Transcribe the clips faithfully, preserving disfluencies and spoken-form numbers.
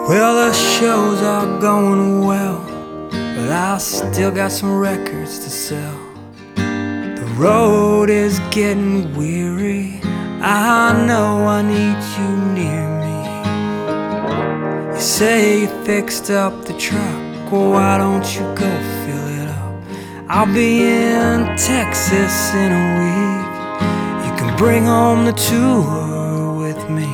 Well, the shows are going well, but I still got some records to sell. The road is getting weary, I know I need you near me. You say you fixed up the truck, well, why don't you go fill it up? I'll be in Texas in a week, you can bring home the tour with me.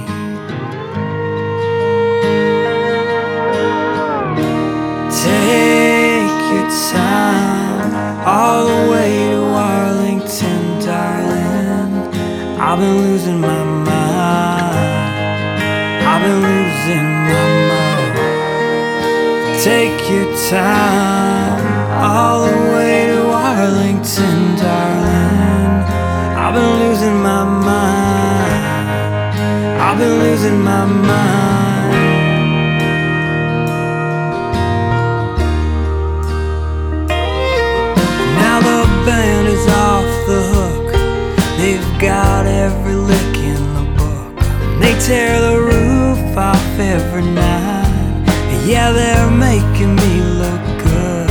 Take your time all the way to Arlington, darling. I've been losing my mind, I've been losing my mind. Take your time all the way to Arlington, darling. I've been losing my mind, I've been losing my mind. Band is off the hook, they've got every lick in the book. They tear the roof off every night, and yeah, they're making me look good.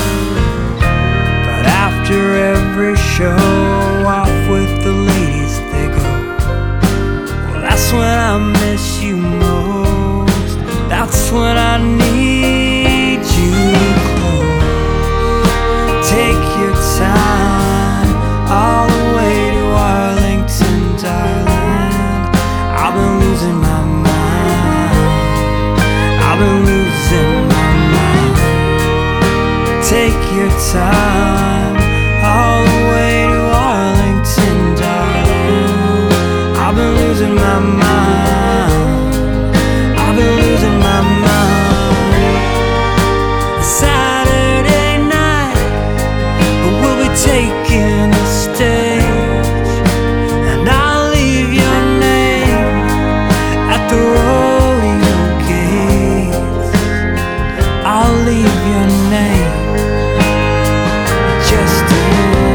But after every show, off with the ladies they go. Well, that's when I miss you most, that's when I need you close. Take your time all the way to Arlington, darling. I've been losing my mind, I've been losing my mind. Take your time all the way to Arlington, darling. I've been losing my mind, I've been losing my mind. Taking the stage, and I'll leave your name at the rodeo gates. I'll leave your name just in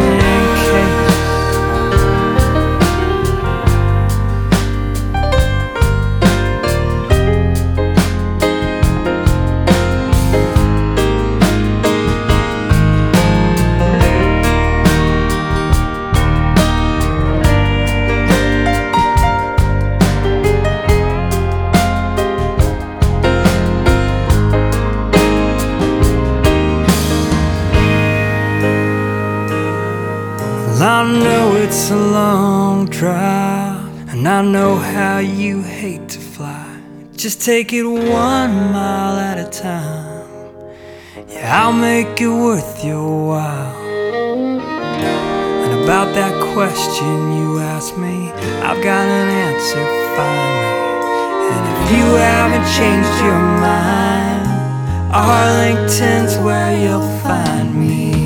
I know it's a long drive, and I know how you hate to fly. Just take it one mile at a time, yeah, I'll make it worth your while. And about that question you asked me, I've got an answer finally. And if you haven't changed your mind, Arlington's where you'll find me.